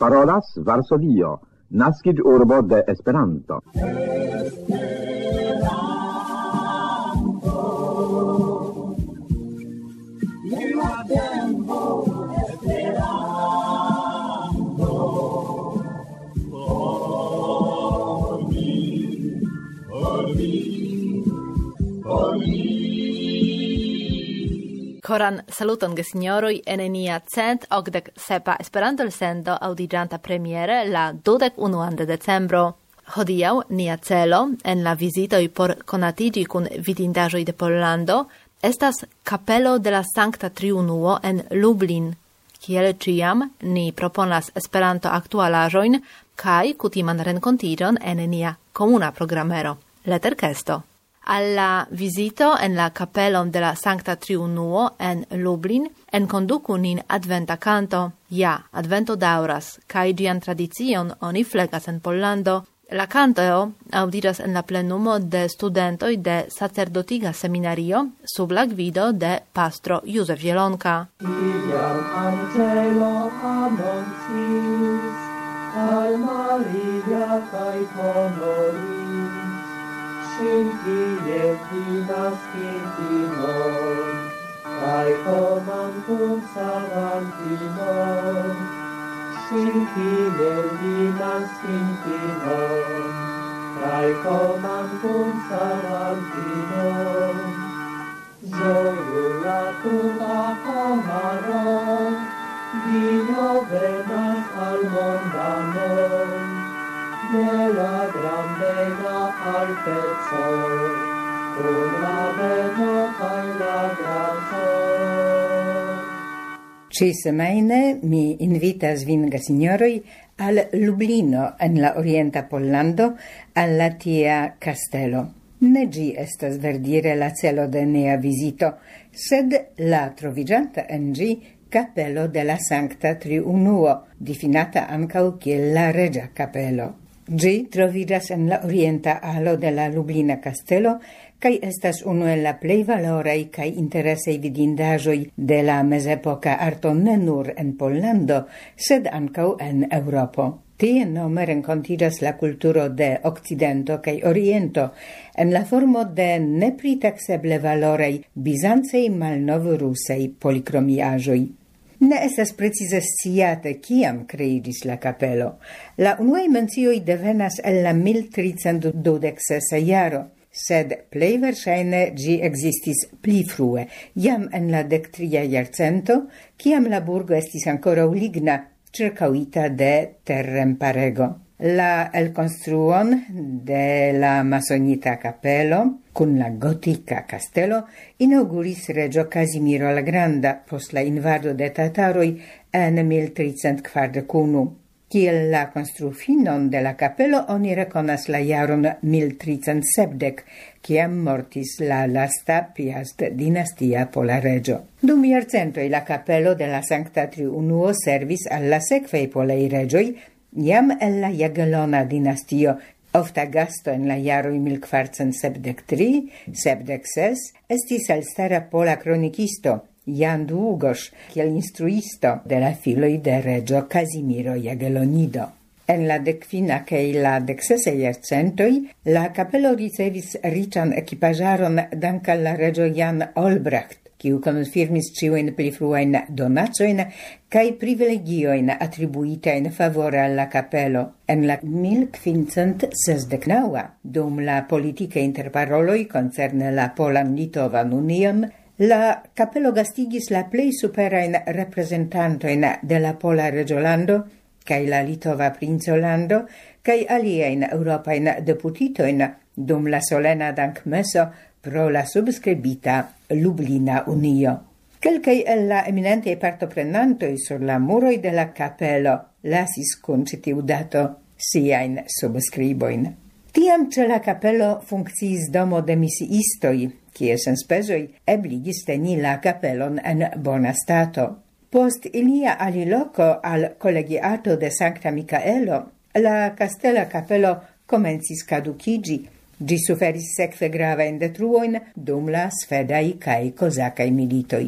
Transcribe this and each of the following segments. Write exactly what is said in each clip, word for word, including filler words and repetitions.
Parolas Varsovio, naskiĝurbo de Esperanto. Koran saluton gesignoroj en nia cent okdek sepa Esperanto elsendo aŭdiĝanta premiere la dudek unuan de decembro. Hodiaŭ nia celo en la vizitoj por konatiĝi kun vidindaĵoj de Pollando estas Kapelo de la Sankta Triunuo en Lublin. Kiel ĉiam ni proponas Esperanto aktualaĵojn kaj kutiman renkontiĝon en nia komuna programero Leterkesto. Alla visito en la capellon de la Sankta Triunuo en Lublin enkonduku nin adventa canto. Ja, advento dauras, kaj ĝian tradicion oni flegas en Pollando. La canto audiras en la plenumo de studentoj de sacerdotiga seminario sub la gvido de pastro Józef Zielonka. Iam angelo annonciis al Maria kaj honoris sin kiel dinastintinon, kai comantum savantinon, sin kiel dinastintinon, kai comantum savantinon. Zoiulatum a homaro, Dio venas al mondanon, de la grandega altezo, con la beno kaj la grazo. Ci semaine mi invitas vin gesignoroj al Lublino en la orienta Pollando al la tia castelo. Ne ĝi estas verdire la celo de nia vizito, sed la troviĝanta en ĝi Kapelo de la Sankta Triunuo, difinata ankaŭ kiel la Reĝa Kapelo. Ĝi troviĝas en la orienta alo de la Lublina kastelo kaj estas unu el la plej valoraj kaj interesaj vidindaĵoj de la mezepoka arto ne nur en Pollando, sed ankaŭ en Eŭropo. Tie nome renkontiĝas la kulturo de Okcidento kaj Oriento en la formo de nepritakseble valoraj bizancaj malnovrusaj polikromiaĵoj. Ne estas precize sciate kiam kreiĝis la kapelo. La unuaj mencioj devenas el la mil tricent dudek sesa jaro, sed plej verŝajne ĝi ekzistis pli frue, jam en la dektria jarcento, kiam la burgo estis ankoraŭ ligna, ĉirkaŭita de terremparego. La elkonstruon de la masonita kapelo kun la gotika kastelo inauguris reĝo Kazimiro la Granda post la invado de tataroj en mil tricent kvardek unu. Kiel la konstrufinon de la kapelo oni rekonas la jaron mil tricent sepdek, kiam mortis la lasta Piast-dinastia pola reĝo. Dum jarcentoj la kapelo de la Sankta Triunuo servis al la sekvaj polaj reĝoj, jam el la Jagelona dinastio, ofta gasto en la jaroj mil kvarcent sepdek tri sepdek ses, estis elstara pola kronikisto Jan Długosz, kiel instruisto de la filoj de reĝo Kazimiro Jagelonido. En la dekvina kaj la deksesaj jarcentoj la kapelo ricevis riĉan ekipaĵaron dank al la reĝo Jan Olbracht, kiu konfirmis ĉiujn pli fruajn donacojn kaj privilegiojn atribuitajn favore al la kapelo. En la mil kvincent sesdek naŭa, dum la politikaj interparoloj koncerne la Polan-Litovan union, la kapelo gastigis la plej superajn reprezentantojn de la Pola reĝolando kaj la Litova princolando kaj aliajn eŭropajn deputitojn dum la solena dankmeso pro la subskribita Lublina Unio. Kelkaj el la eminentaj partoprenantoj sur la muroj de la kapelo lasis kun ĉi tiu dato siajn subskribojn. Tiam ĉe la kapelo funkciis domo de misiistoj, kies enspezoj ebligis teni la kapelon en bona stato. Post ilia aliloko al kolegiato de Sankta Mikaelo, la kastela kapelo komencis kadukiĝi. Ĝi suferis sekve gravajn detruojn dum la svedaj kaj kozakaj militoj.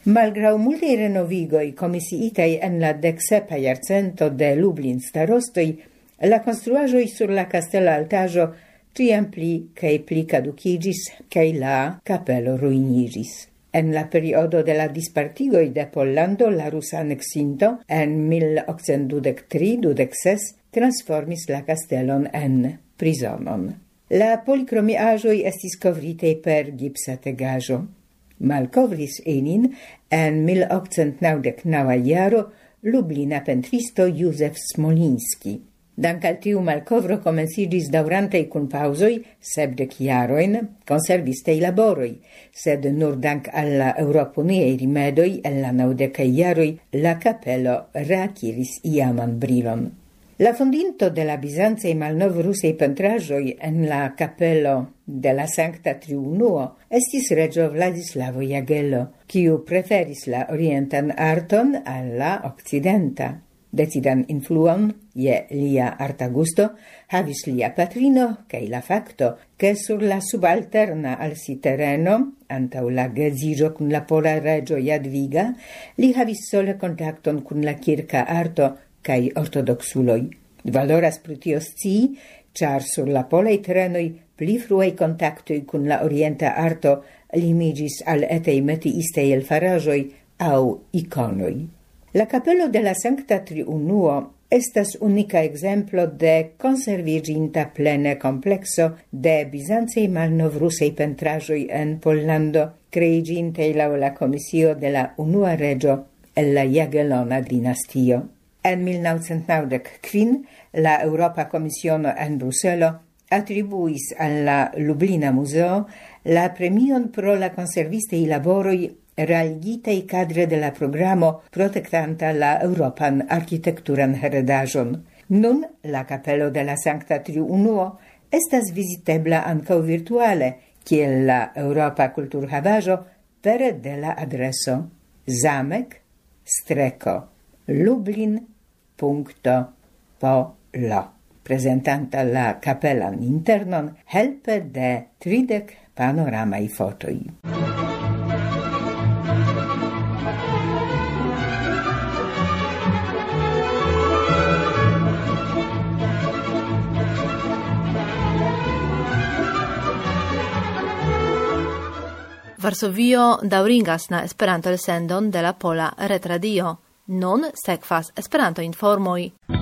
Malgrau multaj renovigoj komisiitaj en la deksepa jarcento de Lublin starostoj, la konstruaĵoj sur la kastela altaĵo ĉiam pli kaj pli kadukiĝis kaj la kapelo ruiniĝis. En la periodo de la dispartigoj de Pollando la rusa aneksinto en mil okcent dudek tri dudek ses transformis la kastelon en prizonon. La polikromiaĵoj estis kovritaj per gipsa tegaĵo. Malkovris ilin en mil okcent naŭdek naŭa jaro Lublina pentristo Józef Smolinski. Dank al tiu malkovro komenciĝis daŭrantaj kunpaŭzoj sepdek jarojn konservistaj laboroj, sed nur dank al la eŭroponiaj rimedoj en la naŭdekaj jaroj la kapelo reakiris iaman brilon. La fondinto de la bizancaj malnovrusaj pentraĵoj en la kapelo de la Sankta Triunuo estis reĝo Vladislavo Jagelo, kiu preferis la orientan arton al la okcidenta. Decidan influon je lia arta gusto havis lia patrino kaj la fakto, ke sur la subalterna al si tereno, antaŭ la geedziĝo kun la pola reĝo Jadviga, li havis sole kontakton kun la kirka arto kaj ortodoksuloj. Valoras pri tio scii, ĉar sur la polaj terenoj pli fruaj kontaktoj kun la orienta arto limiĝis al etaj metiistaj elfaraĵoj aŭ ikonoj. La kapelo de la Sankta Triunuo estas unika ekzemplo de konserviĝinta plene komplekso de bizancaj malnovrusaj pentraĵoj en Pollando, kreiĝintaj laŭ la komisio de la unua reĝo el la Jagelona dinastio. En mil naŭcent naŭdek kvin la Eŭropa Komisiono en Bruselo atribuis al la Lublina Muzeo la premion pro la konservistaj laboroj realigitaj kadre de la programo protektanta la Eŭropan arkitekturan heredaĵon. Nun la kapelo de la Sankta Triunuo estas vizitebla ankaŭ virtuale, kiel la Eŭropa kulturhavaĵo pere de la adreso zamek streko lublin punkto polo, prezentanta la kapelan internon helpe de tridek panoramaj fotoj. Varsovio daŭrigas la Esperanto-elsendon de la Pola Retradio. Nun sekvas Esperanto-informoj.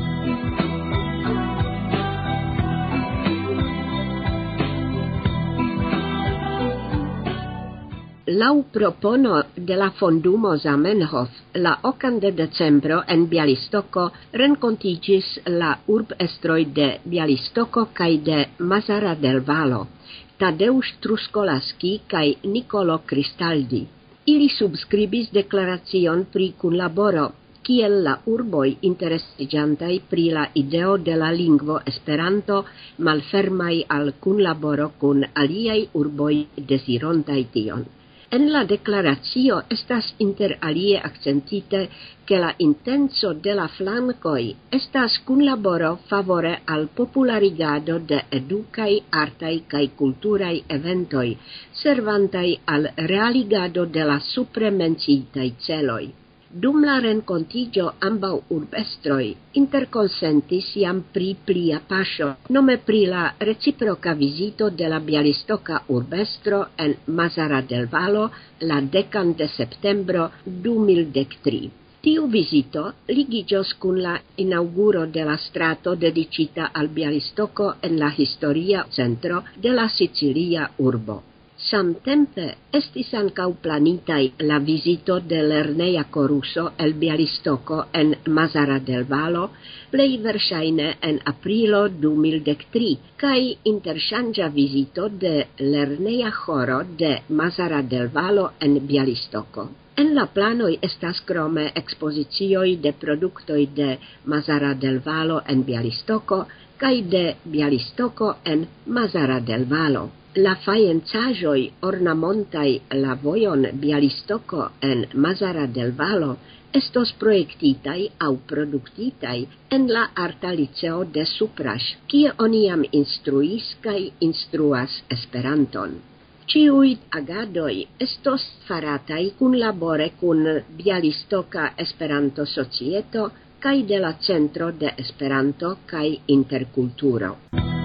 Laŭ propono de la Fondumo Zamenhof, la okan de decembro en Bialystoko renkontiĝis la urbestroj de Bialystoko kaj de Mazara del Vallo, Tadeusz Truskolaski kaj Nicolo Cristaldi. Ili subskribis deklaracion pri kunlaboro, kiel la urboj interesiĝantaj pri la ideo de la lingvo Esperanto malfermaj al kunlaboro kun aliaj urboj dezirontaj tion. En la deklaracio estas inter alie akcentite, ke la intenco de la flankoj estas kunlaboro favore al popularigado de edukaj, artaj kaj kulturaj eventoj, servantaj al realigado de la supre menciitaj celoj. Dum la renkontiĝo ambaŭ urbestroj interkonsentis jam pri plia paŝo, nome pri la reciproka vizito de la bialistoka urbestro en Mazara del Vallo la dekan de septembro du mil dek tri. Tiu vizito ligiĝos kun la inaŭguro de la strato dediĉita al Bialystoko en la historia centro de la sicilia urbo. Samtempe estis ankaŭ planitaj la vizito de lerneja koruso el Bialystoko en Mazara del Vallo, plej verŝajne en aprilo du mil dek tri, kaj interŝanĝa vizito de lerneja ĥoro de Mazara del Vallo en Bialystoko. En la planoj estas krome ekspozicioj de produktoj de Mazara del Vallo en Bialystoko kaj de Bialystoko en Mazara del Vallo. La fajencaĵoj ornamontaj la vojon Bialystoko en Mazara del Vallo estos projektitaj aŭ produktitaj en la Arta Liceo de Supraĵ, kie oni jam instruis kaj instruas Esperanton. Ciui agadoi estos faratai cun labore cun Bialistoka Esperanto Societo kai de la Centro de Esperanto kai Interkulturo.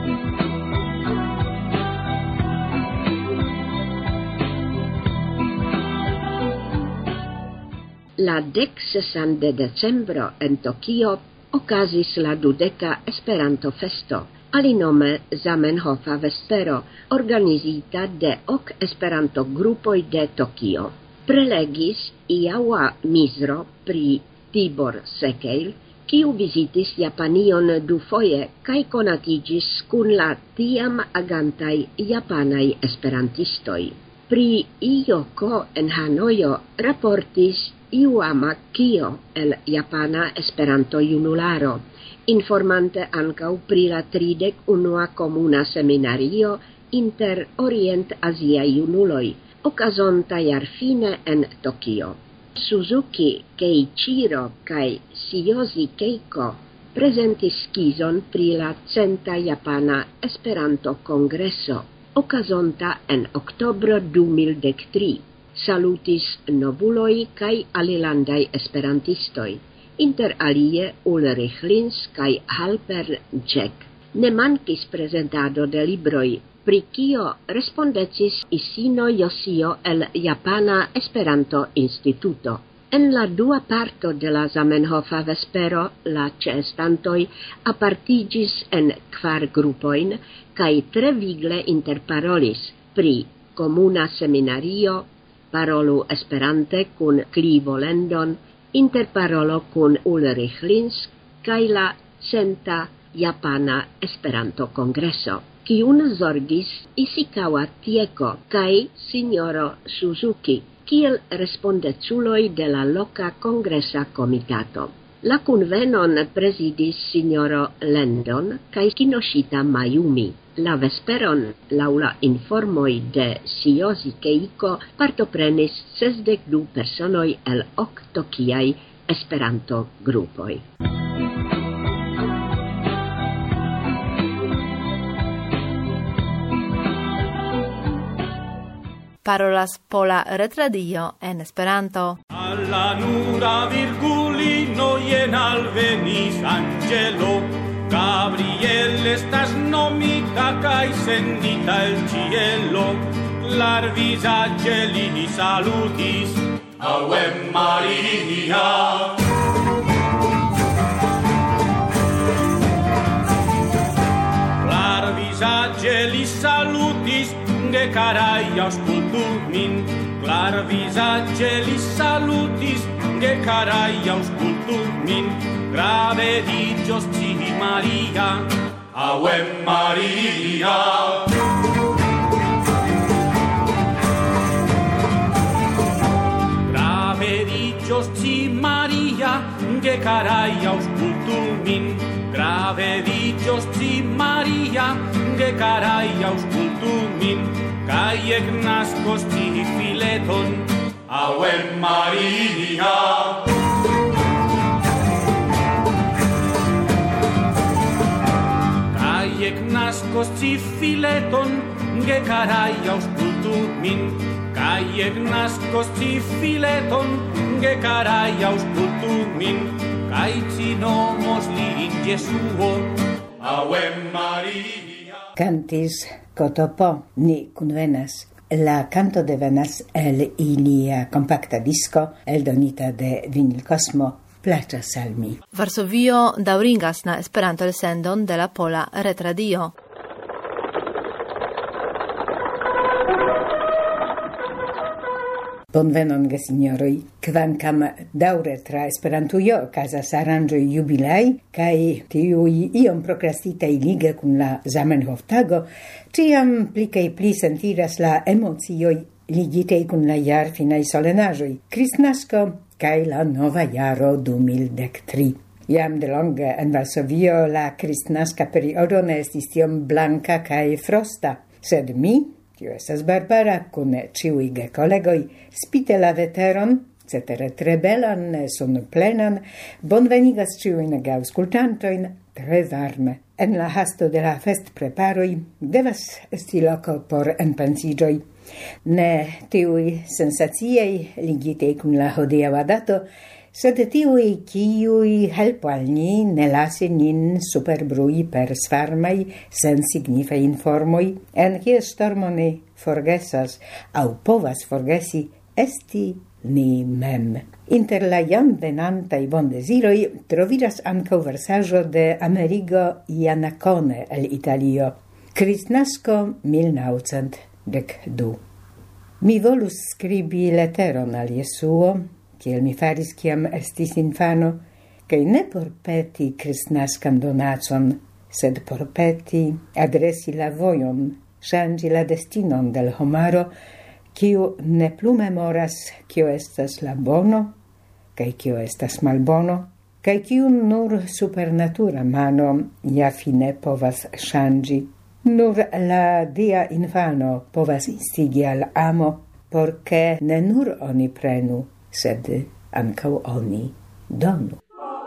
La deksesan de decembro en Tokio okazis la dudeka Esperanto festo, alinome Zamenhofa Vespero, organizita de ok Esperanto grupoj de Tokio. Prelegis Iaua Mizro pri Tibor Sekeil, kiu visitis Japanion dufoje kaj konatigis kun la tiam agantaj japanaj esperantistoj. Pri Iyoko en Hanojo raportis Iuama Kio el Japana Esperanto Junularo, informante ancau pri la tridek unua komuna seminario inter Orient-Azia junuloj, okazonta jarfine en Tokio. Suzuki Keiichiro kaj Shiyoshi Keiko prezentis skizon pri la centa Japana Esperanto Kongreso, okazonta en oktobro du mil dek tri. Salutis nobuloi kai alilandai esperantistoi, inter alie Ulrich Lins kai Halper Jack. Ne mankis presentado de libroi, pri kio respondecis Isino Yoshio el Japana Esperanto Instituto. En la dua parto de la Zamenhofa Vespero, la ĉeestantoj apartigis en kvar grupoin kaj tre vigle interparolis pri komuna seminario, parolu Esperante kun Clivo Lendon, interparolo kun Ulrich Lins kaj la centa Japana Esperanto Kongreso, kiun zorgis Ishikawa Tieko kaj Signoro Suzuki, kiel respondeculoj de la loka kongresa komitato. La kunvenon presidis Signoro Lendon kaj Kinoshita Mayumi. La vesperon, laŭ la informoj de Shiyoshi Keiko, partoprenis sesdek du personoj el ok tokiaj Esperanto-grupoj. Parolas Pola Retradio en Esperanto. Alla nura virgulino jen alvenis angelo, Gabriel estas nomita kaj sendita el cielo, clarvisaĝe li salutis, Ave Maria. Clarvisaĝe li salutis, ge caraj aŭskultu min, clarvisaĝe li salutis, ge caraj aŭskultu min, grave diĉos ci Maria, Ave Maria. Grave diĉos ci Maria, ge caraj aŭskultu min, grave diĉos ci Maria, ge caraj aŭskultu min, kaj eknaskos ci fileton, Ave Maria. Eknaskos ci fileton, ge caraj aŭskultu min, kaj eknaskos ci fileton, ge caraj aŭskultu min, kaj ci nomos lin Jesuo, Ave Maria. Cantis Kotopo, ni kunvenas. La canto devenas el ilia compacta disco, eldonita de Vinyl Cosmo, Plaĉas al mi. Varsovio daŭrigas la Esperanto-elsendon de la Pola Retradio. Bonvenon, gesinjoroj, kvankam daŭre tra Esperantujo okazas aranĝoj jubilej kaj tiuj iom prokrastitaj lige kun la Zamenhof-tago, ĉiam pli kaj pli sentiras la emocioj ligitaj kun la jarfinaj solenaĵoj, Kristnasko kaj la nova jaro du mil dek tri. Jam de longe en Varsovio la kristnaska periodo ne estis tiom blanka kaj frosta, sed mi, tio estas Barbara, kun ĉiuj gekolegoj, spite la veteron, cetere tre belan, sonplenan, bonvenigas ĉiujn geaŭskultantojn tre varme. En la hasto de la festpreparoj devas esti loko por enpensiĝoj. Ne tiui sensaciei ligitei cum la hodiaŭa dato, sed tiui kiui helpu al ni ne lasi nin superbrui per svarmai sen signifai informoi, en kies stormo ni forgesas au povas forgesi esti ni mem. Inter la jam venantai bondesiroi trovidas ankaŭ versaĵo de Amerigo Iannacone el Italio. Kristnasko mil naŭcent dek du. Mi volus skribi leteron al Jesuo, kiel mi faris kiam estis infano, kaj ne por peti kristnaskan donacon, sed por peti adresi la vojon, ŝanĝi la destinon del homaro, kiu ne plu memoras kio estas la bono, kaj kio estas malbono, kaj kiu nur supernatura mano ja fine povas ŝanĝi. Nur la dia infano povas instigi al amo, por ke ne nur oni prenu, sed ankaŭ oni donu.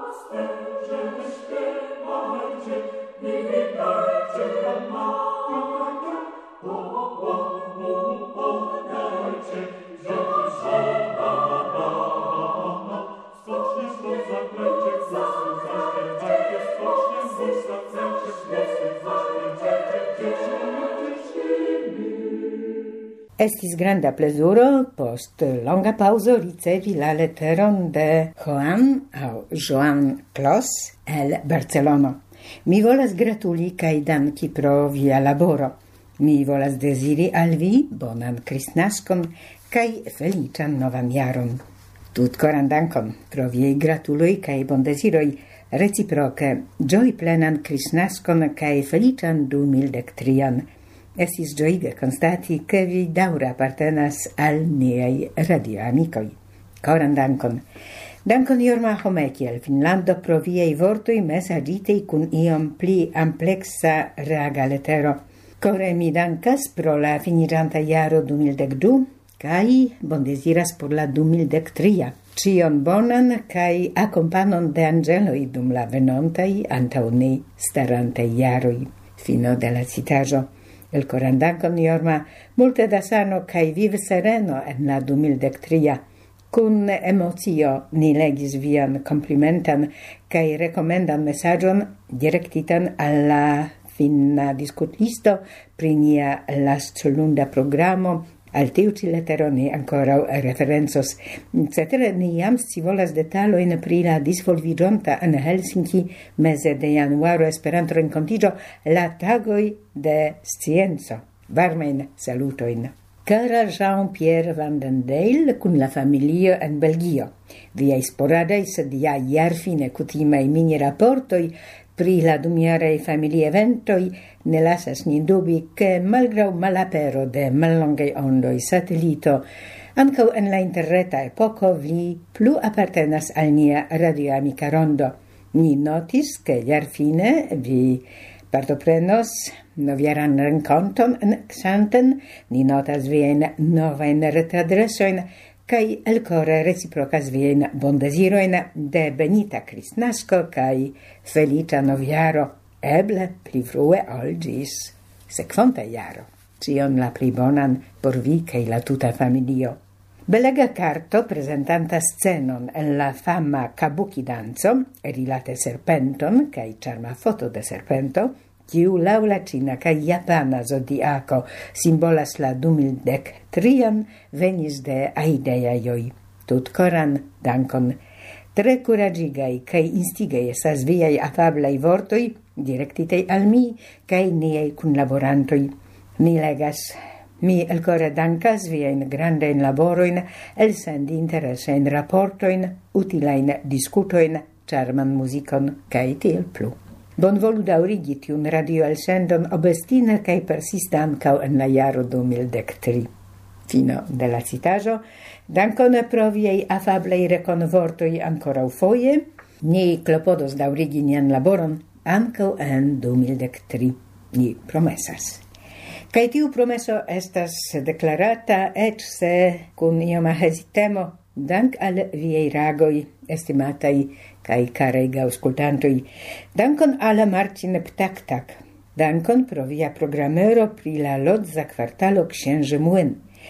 Estis granda plezuro post longa pauzo ricevi la leteron de Joan au Joan Clos el Barcelono. Mi volas gratuli kaj danki pro via laboro. Mi volas desiri al vi bonan kristnaskon kaj feliĉan novan jaron. Tutkoran dankon pro viaj gratuloj kaj bondeziroj, reciproke ĝojplenan kristnaskon kaj feliĉan du mil dek trian. Estis ĝojiga konstati, ke vi daŭre apartenas al niaj radioamikoj. Koran dankon. Dankon Jorma Home kiel Finnlando pro viaj vortoj mesaĝitaj kun iom pli ampleksa reaga letero. Kore mi dankas pro la finiĝanta jaro du mil dek du kaj bondeziras por la du mil dek tria. Ĉion bonan kaj akompanon de anĝeloj dum la venontaj antaŭ ni starantaj jaroj. Fino de la citaĵo. El koran dankon Jorma, multe da sano kaj viv sereno en la du mil dek tria. Kun emocio ni legis vian komplimentan kaj rekomendan mesaĝon direktitan al la finna diskutlisto pri nia lastlunda programo. Al tiu ĉi letero ni ankoraŭ referencos. Cetere ni jam scivolas detalojn pri la disvolviĝonta en Helsinki meze de januaro Esperanto-renkontiĝo la tagoj de scienco. Varmajn salutojn. Kara Jean-Pierre Van den Dale kun la familio en Belgio. Viaj sporadaj sed ja jarfine kutimaj mini-raportoj pri la dumjaraj familieventoj ne lasas nin dubi, ke malgraŭ malapero de mallongaj ondoj satelito, ankaŭ en la interreta epoko vi plu apartenas al nia radioamika rondo. Ni notis, ke jarfine vi partoprenos novjaran renkonton en Xanten, ni notas viajn novajn retadresojn, kaj elkore reciprokas viajn bondezirojn de benita kristnasko kaj feliĉa novjaro, eble pli frue ol ĝis sekvonta jaro. Ĉion la pli bonan por vi kaj la tuta familio. Belega karto prezentanta scenon en la fama kabuki-danco, rilate serpenton kaj ĉarma foto de serpento, kiu laŭ la ĉina kaj japana zodiako simbolas la du mil dek trian, venis de aideajoj. Tutkoran dankon. Tre kuraĝigaj kaj instigaj estas viaj afablaj vortoj, direktitaj al mi kaj niaj kunlaborantoj. Mi legas. Mi elkore dankas viajn grandajn laborojn, elsendi interesajn raportojn, utilajn diskutojn, ĉarman muzikon kaj tiel plu. Bonvolu daŭrigi tiun radioelsendon obestine kaj persiste ankaŭ en la jaro du mil dek tri. Fino de la citaĵo. Dankon pro viaj afablaj rekonvortoj ankoraŭfoje. Ni klopodos daŭrigi nian laboron ankaŭ en du mil dek tri. Ni promesas. Kaj tiu promeso estas deklarata, eĉ se kun ioma hezitemo, dank al viaj reagoj, estimataj kaj karaj aŭskultantoj. Dankon al Marcin Ptaktak. Dankon pro via programero pri la lodza kvartalo Księży Młyn.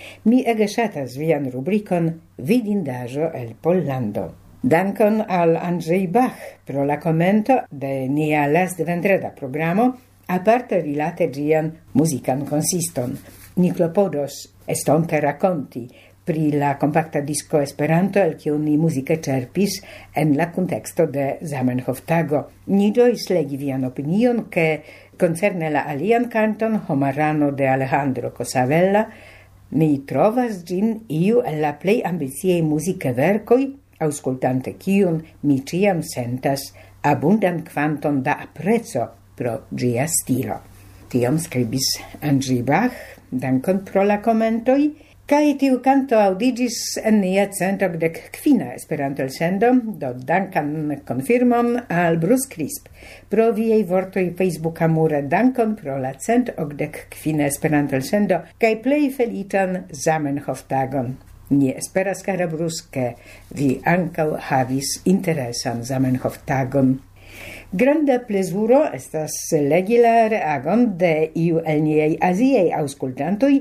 Mi ege ŝatas vian rubrikon Vidindaĵo el Pollando. Dankon al Andrzej Bach pro la commento de nia last-vendreda programo, aparte rilate gian musican consiston. Ni klopodos estonte rakonti pri la compacta disco Esperanto, el kiu ni muzike cerpis en la contexto de Zamenhof-tago. Ni ĝojis legi vian opinion, ke concerne la alian canton Homarano de Alejandro Cosavella, mi trovas gin iu el la plej ambiciaj muzike verkoj, aŭskultante kiun mi ĉiam sentas abundan kvanton da apreco pro ĝia stilo. Tion skribis Andrzej Bach, dankon pro la komentoj. Kai tiu canto audigis en nia cent okdek kvina Esperanto elsendo, do dankan konfirmon al Bruce Crisp. Pro viei vortoi Facebook amure dankon pro la cent okdek kvina Esperanto elsendo, kai plej felitan Zamenhof-tagon. Ni esperas, cara Bruce, ke vi ankaŭ havis interesan Zamenhof-tagon. Granda plezuro estas legi la reagon de iu el niaj aziaj aŭskultantoj,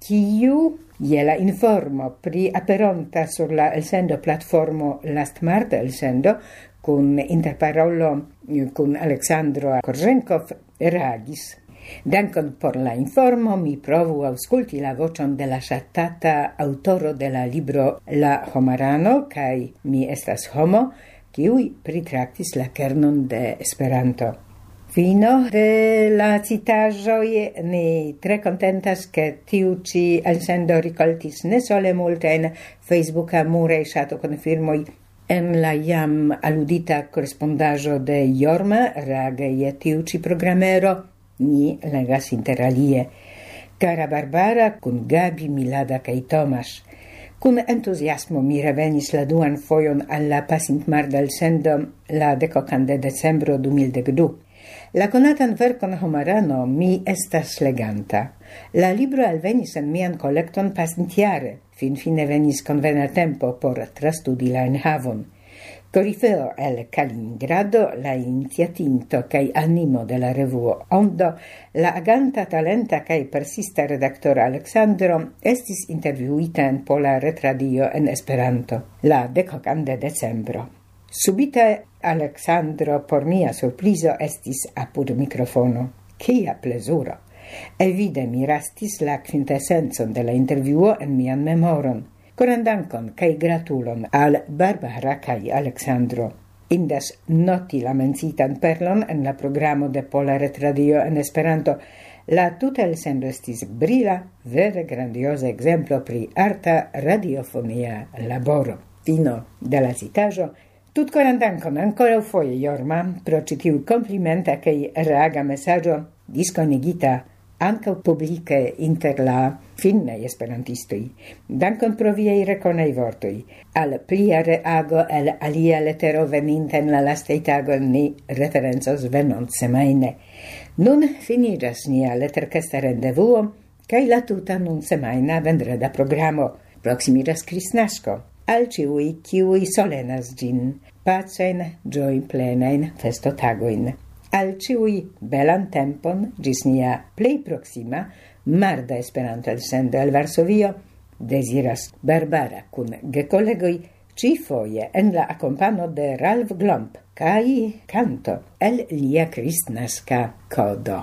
kiu je la informo pri aperonta sur la elsendo platformo last marta elsendo kun interparolo kun Aleksandro Korzenkov reagis. Dankon por la informo, mi provu aŭskulti la voĉon de la ŝatata aŭtoro de la libro La Homarano, kaj mi estas homo, kiuj pritraktis la kernon de Esperanto. Fino de la citaĵoj, ni tre kontentas, ke tiu ĉi elsendo rikoltis ne sole multajn Facebooka muraj ŝatokonfirmoj en la jam aludita korespondaĵo de Jorma reage je tiu ĉi programero, ni legas interalie. Cara Barbara kun Gabi, Milada kaj Tomasz. Kun entuziasmo mi revenis la duan fojon al la pasintmarda elsendo la dekokan de decembro du mil dekdu. La conatan verkon Homarano mi estas leganta. La libro alvenis en mian kolekton pasintjare, fin fine venis convena tempo por trastudi la enhavon. Corifeo el Kaliningrado, la iniciatinto kaj animo de la revuo Ondo, la aganta talenta kaj persista redaktoro Aleksandro estis intervjuita en Pola Retradio en Esperanto, la dekokan de decembro. Subite Aleksandro por mia surprizo estis apud mikrofono. Kia plezuro! Evide mi rastis la quintesencon de la intervjuo en mian memoron. Koran dankon kaj gratulon al Barbara kaj Aleksandro. Indas noti la mencitan perlon en la programo de Pola Retradio en Esperanto. La tuta elsendo estis brila, vere grandiosa exemplo pri arta radiofonia laboro. Fino de la citaĵo. Tutkoran dankon ancora foje, Jorma, pro ĉi tiu komplimenta kaj reaga mesaĝo diskonigita ankaŭ publike inter la finnaj esperantistoj. Dankon pro viaj rekonaj vortoj. Al plia reago el alia letero veninta en la lastaj tagoj ni referencos venontsemajne. Nun finiĝas nia leterkesta rendevuo kaj la tuta nunsemajna vendreda programo. Proksimiĝas Kristnasko. Al ciui, kiui solenas gin, pacen, gioi plenain festotagoin. Al ciui belan tempon, gis nia plei proxima, marda Esperanto elsendo el Varsovio, desiras Barbara kun gecollegoi, ci foje en la accompano de Ralf Glomp, kai canto el lia kristnaska kodo.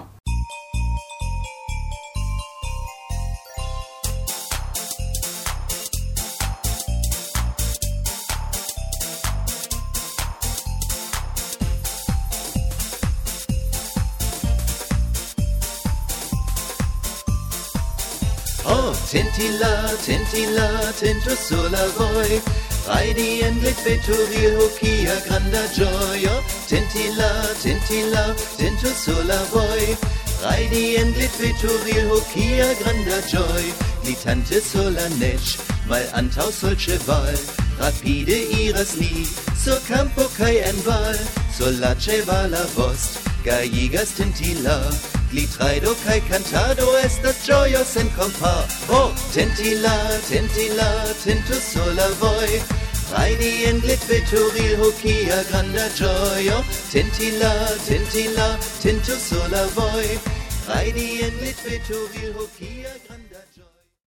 Tintila, tintila, tinto sulla voi, Raidi en lit veturil hocia granda gioio. Tintila, tintila, tinto sulla voi, Raidi en lit veturil hocia granda gioi. Glitante sulla nech, mal antau solche val, rapide iras ni, sur campo kai en val, sulla cevala vost, galligas tintila. Glitraido kai cantado estas joyos en compa. Oh, tintila, tintila, tinto sola voi, Raidi en glit veturil hocia granda gioio. Tintila, tintila, tinto sola voi, Raidi en glit veturil hocia granda gioio.